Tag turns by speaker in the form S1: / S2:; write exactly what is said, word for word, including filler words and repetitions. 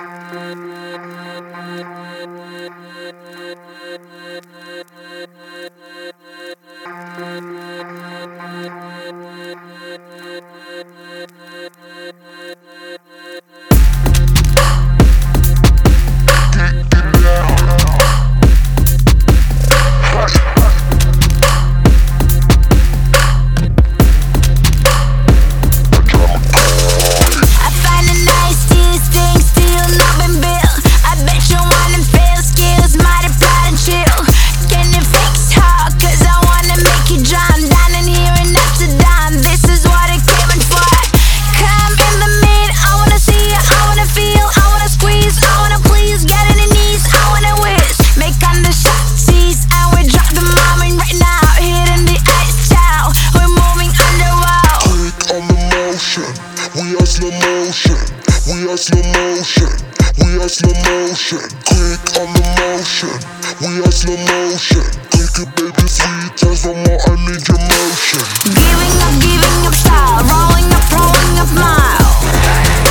S1: We are slow motion, we are slow motion, we are slow motion. Quick on the motion, we are slow motion. Click it baby three times for more, I need your motion.
S2: Giving up, giving up style, rolling up, rolling up mile.